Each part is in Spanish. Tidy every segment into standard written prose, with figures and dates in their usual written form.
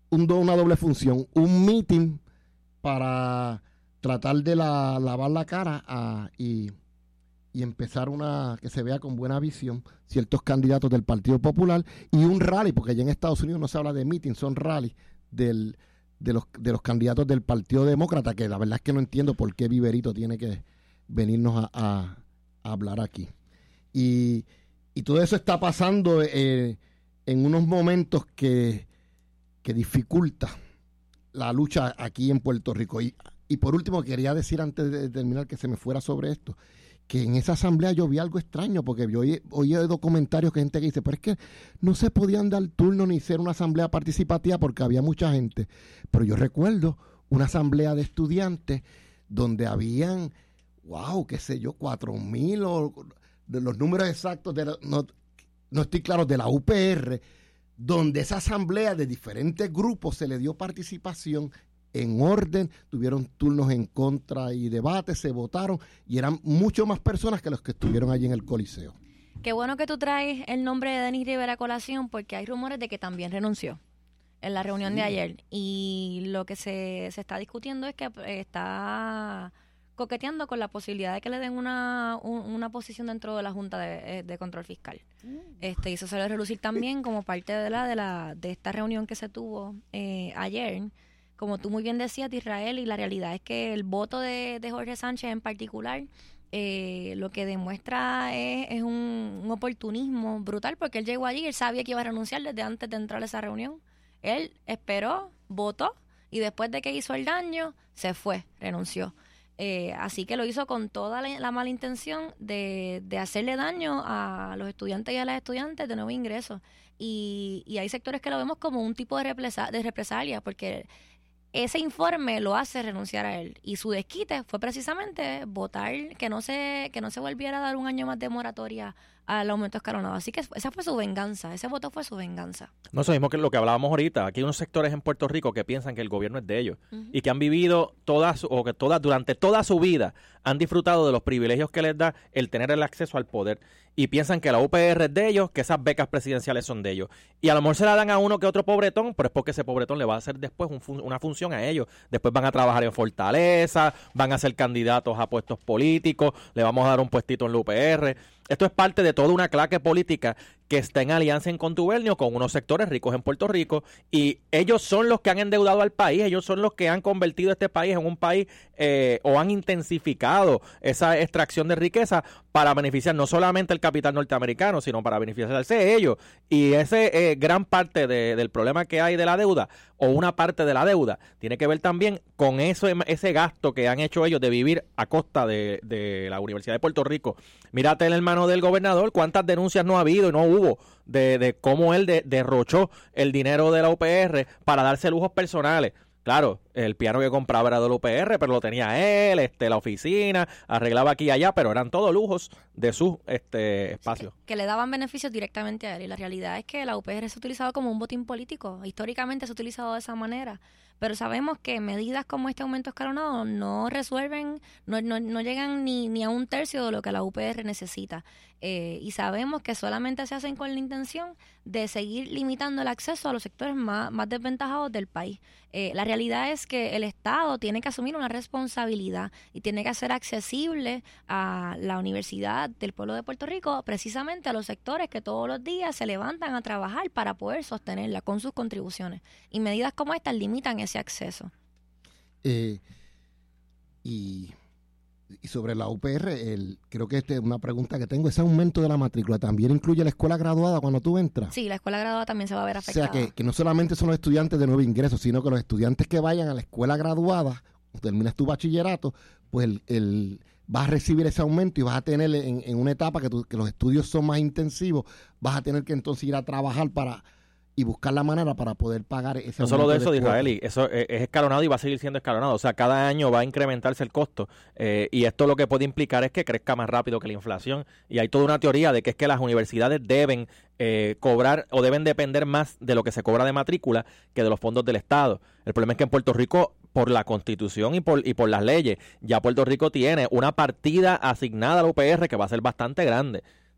una doble función, un meeting para tratar de lavar la cara y empezar que se vea con buena visión ciertos candidatos del Partido Popular, y un rally, porque allá en Estados Unidos no se habla de meeting, son rally de los candidatos del Partido Demócrata, que la verdad es que no entiendo por qué Viverito tiene que venirnos a hablar aquí. Y todo eso está pasando en unos momentos que dificulta la lucha aquí en Puerto Rico. Y por último, quería decir antes de terminar, que se me fuera sobre esto, que en esa asamblea yo vi algo extraño, porque yo oí comentarios que gente que dice, pero es que no se podían dar turno ni ser una asamblea participativa porque había mucha gente. Pero yo recuerdo una asamblea de estudiantes donde habían, qué sé yo, 4,000 o de los números exactos, no estoy claro, de la UPR, donde esa asamblea de diferentes grupos se le dio participación en orden, tuvieron turnos en contra y debates, se votaron, y eran mucho más personas que los que estuvieron allí en el Coliseo. Qué bueno que tú traes el nombre de Denis Rivera a colación, porque hay rumores de que también renunció en la reunión de ayer, y lo que se está discutiendo es que está coqueteando con la posibilidad de que le den una posición dentro de la Junta de Control Fiscal. Y eso se le relucir también como parte de esta reunión que se tuvo ayer. Como tú muy bien decías, Israel, y la realidad es que el voto de Jorge Sánchez en particular lo que demuestra es un oportunismo brutal, porque él llegó allí, él sabía que iba a renunciar desde antes de entrar a esa reunión. Él esperó, votó, y después de que hizo el daño, se fue, renunció. Así que lo hizo con toda la mala intención de hacerle daño a los estudiantes y a las estudiantes de nuevo ingreso. Y hay sectores que lo vemos como un tipo de represalia, porque ese informe lo hace renunciar a él, y su desquite fue precisamente votar que no se volviera a dar un año más de moratoria al aumento escalonado. Así que esa fue su venganza, ese voto fue su venganza. No, eso mismo que lo que hablábamos ahorita. Aquí hay unos sectores en Puerto Rico que piensan que el gobierno es de ellos, y que han vivido durante toda su vida han disfrutado de los privilegios que les da el tener el acceso al poder, y piensan que la UPR es de ellos, que esas becas presidenciales son de ellos, y a lo mejor se la dan a uno que otro pobretón, pero es porque ese pobretón le va a hacer después una función a ellos. Después van a trabajar en Fortaleza, van a ser candidatos a puestos políticos, le vamos a dar un puestito en la UPR. Esto es parte de toda una claque política que está en alianza, en contubernio con unos sectores ricos en Puerto Rico, y ellos son los que han endeudado al país, ellos son los que han convertido este país en un país o han intensificado esa extracción de riqueza para beneficiar no solamente el capital norteamericano, sino para beneficiarse de ellos. Y ese gran parte del problema que hay de la deuda, o una parte de la deuda, tiene que ver también con ese gasto que han hecho ellos de vivir a costa de la Universidad de Puerto Rico. Mírate el hermano del gobernador, cuántas denuncias no ha habido y no hubo de cómo él derrochó el dinero de la UPR para darse lujos personales. Claro, el piano que compraba era de la UPR, pero lo tenía él, la oficina, arreglaba aquí y allá, pero eran todos lujos de sus espacios. Que le daban beneficios directamente a él, y la realidad es que la UPR se ha utilizado como un botín político. Históricamente se ha utilizado de esa manera, pero sabemos que medidas como este aumento escalonado no resuelven, no llegan ni a un tercio de lo que la UPR necesita. Y sabemos que solamente se hacen con la intención de seguir limitando el acceso a los sectores más desventajados del país. La realidad es que el Estado tiene que asumir una responsabilidad y tiene que hacer accesible a la Universidad del Pueblo de Puerto Rico precisamente a los sectores que todos los días se levantan a trabajar para poder sostenerla con sus contribuciones. Y medidas como estas limitan ese acceso. Y sobre la UPR, creo que esta es una pregunta que tengo, ese aumento de la matrícula ¿también incluye la escuela graduada cuando tú entras? Sí, la escuela graduada también se va a ver afectada. O sea, que no solamente son los estudiantes de nuevo ingreso, sino que los estudiantes que vayan a la escuela graduada, terminas tu bachillerato, pues vas a recibir ese aumento, y vas a tener en una etapa que los estudios son más intensivos, vas a tener que entonces ir a trabajar y buscar la manera para poder pagar ese aumento. No solo de eso, de Israel, eso es escalonado y va a seguir siendo escalonado. O sea, cada año va a incrementarse el costo, y esto lo que puede implicar es que crezca más rápido que la inflación. Y hay toda una teoría de que es que las universidades deben cobrar o deben depender más de lo que se cobra de matrícula que de los fondos del Estado. El problema es que en Puerto Rico, por la Constitución y por las leyes, ya Puerto Rico tiene una partida asignada a la UPR que va a ser bastante grande.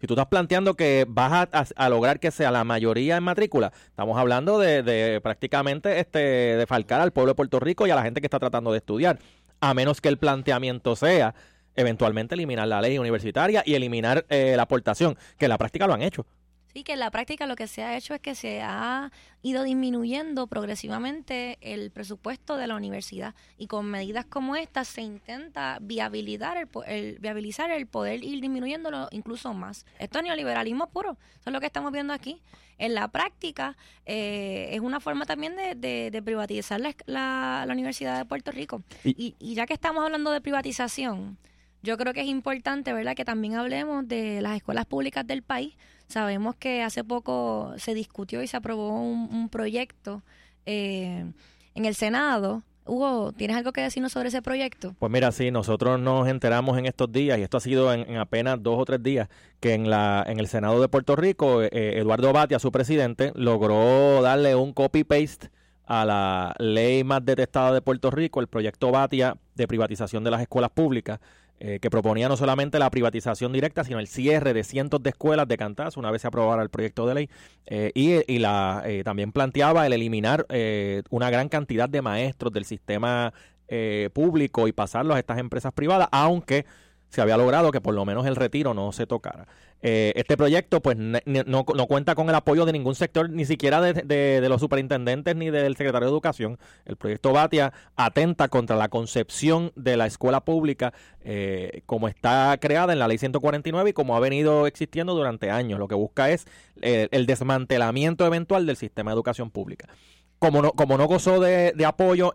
Si tú estás planteando que vas a lograr que sea la mayoría en matrícula, estamos hablando de prácticamente defalcar al pueblo de Puerto Rico y a la gente que está tratando de estudiar, a menos que el planteamiento sea eventualmente eliminar la ley universitaria y eliminar la aportación, que en la práctica lo han hecho. Sí, que en la práctica lo que se ha hecho es que se ha ido disminuyendo progresivamente el presupuesto de la universidad y con medidas como estas se intenta viabilizar el poder ir disminuyéndolo incluso más. Esto es neoliberalismo puro, eso es lo que estamos viendo aquí. En la práctica es una forma también de privatizar la Universidad de Puerto Rico. Y ya que estamos hablando de privatización, yo creo que es importante, ¿verdad?, que también hablemos de las escuelas públicas del país. Sabemos que hace poco se discutió y se aprobó un proyecto en el Senado. Hugo, ¿tienes algo que decirnos sobre ese proyecto? Pues mira, sí, nosotros nos enteramos en estos días, y esto ha sido en apenas 2 o 3 días, que en el Senado de Puerto Rico, Eduardo Batia, su presidente, logró darle un copy-paste a la ley más detestada de Puerto Rico, el proyecto Batia de privatización de las escuelas públicas, que proponía no solamente la privatización directa, sino el cierre de cientos de escuelas de cantazo una vez se aprobara el proyecto de ley, y también planteaba el eliminar una gran cantidad de maestros del sistema público y pasarlos a estas empresas privadas, aunque se había logrado que por lo menos el retiro no se tocara. Este proyecto pues no cuenta con el apoyo de ningún sector, ni siquiera de los superintendentes ni del secretario de Educación. El proyecto Batia atenta contra la concepción de la escuela pública como está creada en la Ley 149 y como ha venido existiendo durante años. Lo que busca es el desmantelamiento eventual del sistema de educación pública. Como no gozó de apoyo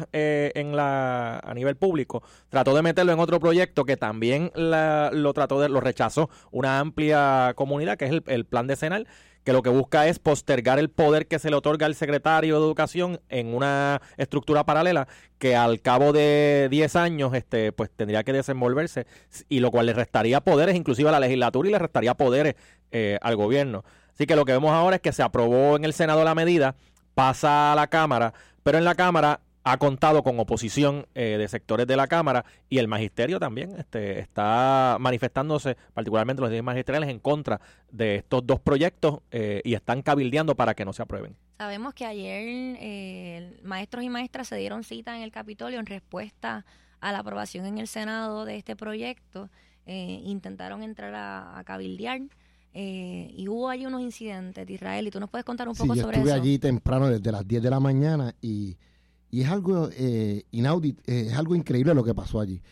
a nivel público, trató de meterlo en otro proyecto que también lo rechazó una amplia comunidad, que es el plan decenal, que lo que busca es postergar el poder que se le otorga al secretario de Educación en una estructura paralela que al cabo de 10 años pues tendría que desenvolverse, y lo cual le restaría poderes inclusive a la legislatura y le restaría poderes al gobierno. Así que lo que vemos ahora es que se aprobó en el Senado la medida, pasa a la Cámara, pero en la Cámara ha contado con oposición de sectores de la Cámara, y el magisterio también está manifestándose, particularmente los líderes magisteriales, en contra de estos dos proyectos y están cabildeando para que no se aprueben. Sabemos que ayer maestros y maestras se dieron cita en el Capitolio en respuesta a la aprobación en el Senado de este proyecto. Intentaron entrar a cabildear. Y hubo allí unos incidentes de Israel, y tú nos puedes contar un poco sobre eso. Estuve allí temprano desde las 10 de la mañana y es algo inaudito, es algo increíble lo que pasó allí.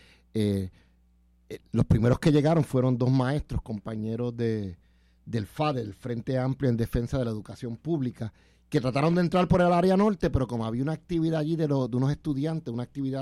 Los primeros que llegaron fueron 2 maestros, compañeros del FADE, el Frente Amplio en Defensa de la Educación Pública, que trataron de entrar por el área norte, pero como había una actividad allí de unos estudiantes, una actividad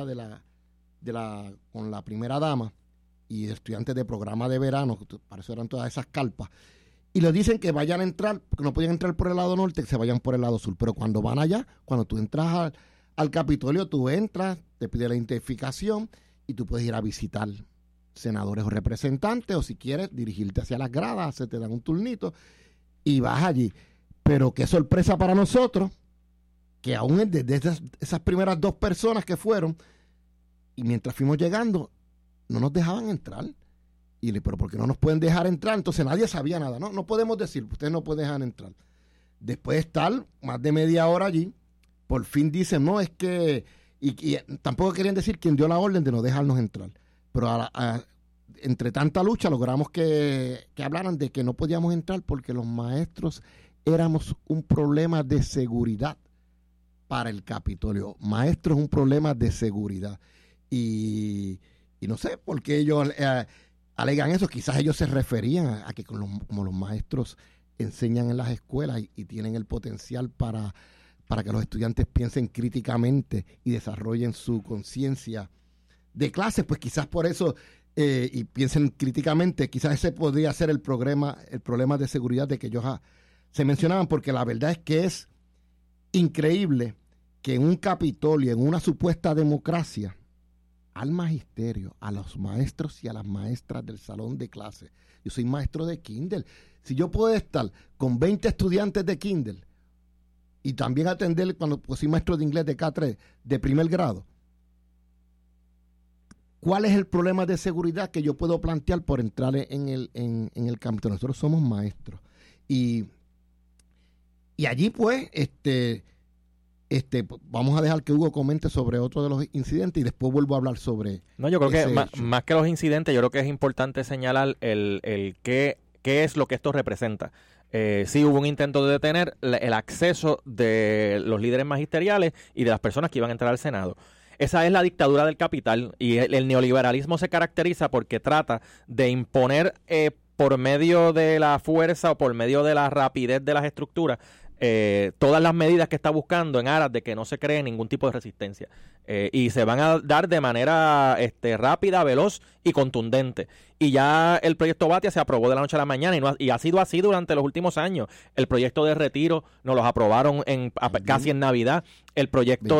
con la primera dama y estudiantes de programa de verano, para eso eran todas esas carpas, y les dicen que vayan a entrar, que no podían entrar por el lado norte, que se vayan por el lado sur. Pero cuando van allá, cuando tú entras al Capitolio, tú entras, te pide la identificación y tú puedes ir a visitar senadores o representantes, o si quieres dirigirte hacia las gradas, se te dan un turnito y vas allí. Pero qué sorpresa para nosotros, que aún desde esas primeras 2 personas que fueron, y mientras fuimos llegando, no nos dejaban entrar. Y le, pero ¿por qué no nos pueden dejar entrar? Entonces nadie sabía nada. No podemos decir, ustedes no pueden dejar entrar. Después de estar más de media hora allí, por fin dicen, no, es que... Y tampoco querían decir quién dio la orden de no dejarnos entrar. Pero entre tanta lucha logramos que hablaran de que no podíamos entrar porque los maestros éramos un problema de seguridad para el Capitolio. Maestros es un problema de seguridad. Y no sé por qué ellos alegan eso. Quizás ellos se referían a que como los maestros enseñan en las escuelas y tienen el potencial para que los estudiantes piensen críticamente y desarrollen su conciencia de clases, pues quizás por eso y piensen críticamente, quizás ese podría ser el problema de seguridad de que ellos se mencionaban, porque la verdad es que es increíble que en un Capitolio, en una supuesta democracia, al magisterio, a los maestros y a las maestras del salón de clase. Yo soy maestro de Kindle. Si yo puedo estar con 20 estudiantes de Kindle y también atender cuando soy maestro de inglés de K3 de primer grado, ¿cuál es el problema de seguridad que yo puedo plantear por entrar en el Capitolio? Nosotros somos maestros. Y allí, pues, vamos a dejar que Hugo comente sobre otro de los incidentes y después vuelvo a hablar sobre... No, yo creo que más que los incidentes, yo creo que es importante señalar el qué es lo que esto representa. Sí hubo un intento de detener el acceso de los líderes magisteriales y de las personas que iban a entrar al Senado. Esa es la dictadura del capital y el neoliberalismo se caracteriza porque trata de imponer por medio de la fuerza o por medio de la rapidez de las estructuras todas las medidas que está buscando en aras de que no se cree ningún tipo de resistencia y se van a dar de manera rápida, veloz y contundente. Y ya el proyecto Batia se aprobó de la noche a la mañana y ha sido así durante los últimos años. El proyecto de retiro nos los aprobaron casi en Navidad. El proyecto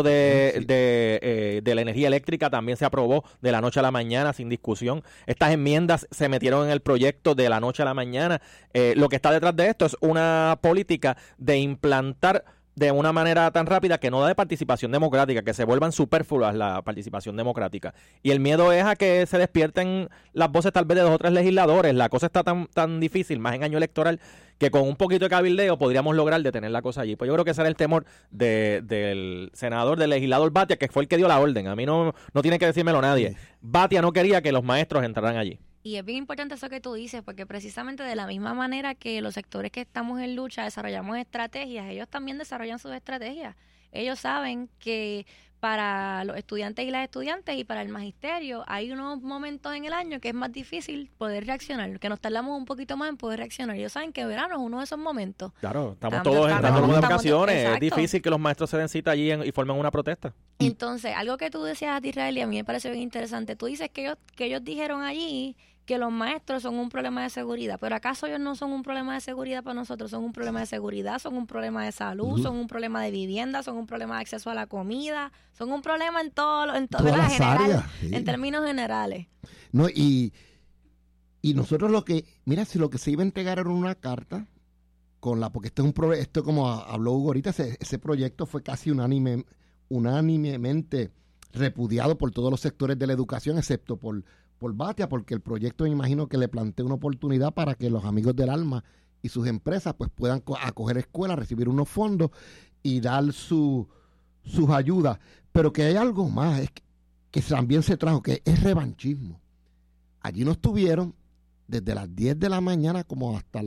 de la energía eléctrica también se aprobó de la noche a la mañana sin discusión. Estas enmiendas se metieron en el proyecto de la noche a la mañana. Lo que está detrás de esto es una política de implantar de una manera tan rápida que no da de participación democrática, que se vuelvan superfluas la participación democrática. Y el miedo es a que se despierten las voces tal vez de 2 o 3 legisladores. La cosa está tan difícil, más en año electoral, que con un poquito de cabildeo podríamos lograr detener la cosa allí. Pues yo creo que ese era el temor del senador, del legislador Batia, que fue el que dio la orden. A mí no tiene que decírmelo nadie. Batia no quería que los maestros entraran allí. Y es bien importante eso que tú dices, porque precisamente de la misma manera que los sectores que estamos en lucha desarrollamos estrategias, ellos también desarrollan sus estrategias. Ellos saben que para los estudiantes y las estudiantes y para el magisterio hay unos momentos en el año que es más difícil poder reaccionar, que nos tardamos un poquito más en poder reaccionar. Ellos saben que verano es uno de esos momentos. Claro, estamos todos en vacaciones. Es difícil que los maestros se den cita allí y formen una protesta. Entonces, algo que tú decías, Israel, y a mí me parece bien interesante, tú dices que ellos dijeron allí que los maestros son un problema de seguridad, pero ¿acaso ellos no son un problema de seguridad para nosotros? Son un problema de seguridad, son un problema de salud, son un problema de vivienda, son un problema de acceso a la comida, son un problema en todas las áreas, sí. En términos generales. No, y nosotros si lo que se iba a entregar era una carta porque esto como habló Hugo ahorita, ese proyecto fue casi unánimemente repudiado por todos los sectores de la educación, excepto por Batia, porque el proyecto me imagino que le plantea una oportunidad para que los amigos del alma y sus empresas pues puedan acoger escuelas, recibir unos fondos y dar sus ayudas. Pero que hay algo más, es que también se trajo, que es revanchismo. Allí no estuvieron desde las 10 de la mañana como hasta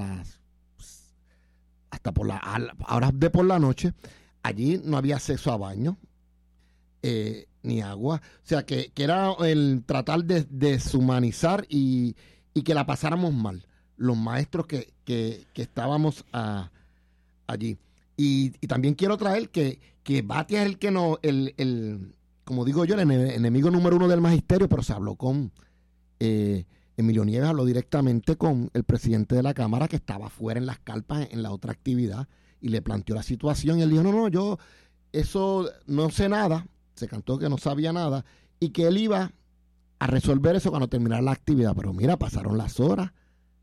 por las horas de por la noche. Allí no había acceso a baño. Ni agua, o sea que era el tratar de deshumanizar y que la pasáramos mal los maestros que estábamos allí. Y también quiero traer que Batia es el que como digo yo, el enemigo número 1 del magisterio, pero se habló con Emilio Nieves, habló directamente con el presidente de la Cámara que estaba fuera en las carpas en la otra actividad y le planteó la situación y él dijo, no, yo eso no sé nada. Se cantó que no sabía nada y que él iba a resolver eso cuando terminara la actividad. Pero mira, pasaron las horas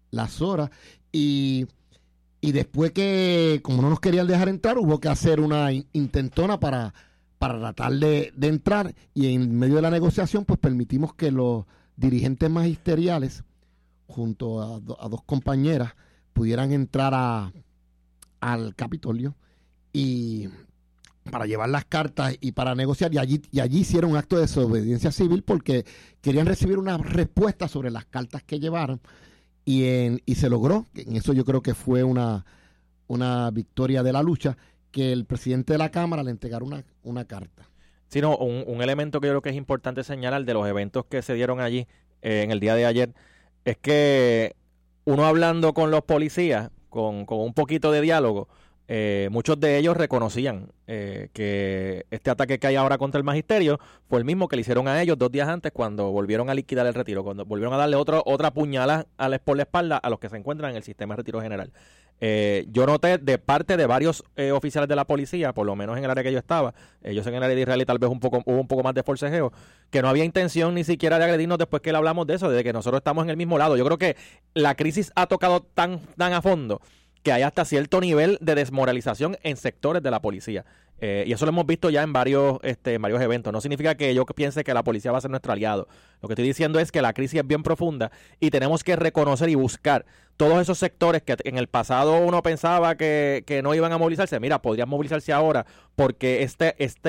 y después que, como no nos querían dejar entrar, hubo que hacer una intentona para tratar de entrar y en medio de la negociación pues permitimos que los dirigentes magisteriales junto a 2 compañeras pudieran entrar al Capitolio y para llevar las cartas y para negociar, y allí hicieron un acto de desobediencia civil porque querían recibir una respuesta sobre las cartas que llevaron y se logró. En eso yo creo que fue una victoria de la lucha, que el presidente de la Cámara le entregara una carta. Sí, no, un elemento que yo creo que es importante señalar de los eventos que se dieron allí en el día de ayer es que uno hablando con los policías, con un poquito de diálogo, muchos de ellos reconocían que este ataque que hay ahora contra el magisterio fue el mismo que le hicieron a ellos 2 días antes cuando volvieron a liquidar el retiro, cuando volvieron a darle otra puñalada por la espalda a los que se encuentran en el sistema de retiro general. Yo noté de parte de varios oficiales de la policía, por lo menos en el área que yo estaba, yo sé que en el área de Israel tal vez hubo un poco más de forcejeo, que no había intención ni siquiera de agredirnos después que le hablamos de eso, de que nosotros estamos en el mismo lado. Yo creo que la crisis ha tocado tan a fondo que hay hasta cierto nivel de desmoralización en sectores de la policía. Y eso lo hemos visto ya en varios eventos. No significa que yo piense que la policía va a ser nuestro aliado. Lo que estoy diciendo es que la crisis es bien profunda y tenemos que reconocer y buscar todos esos sectores que en el pasado uno pensaba que no iban a movilizarse. Mira, podrían movilizarse ahora porque este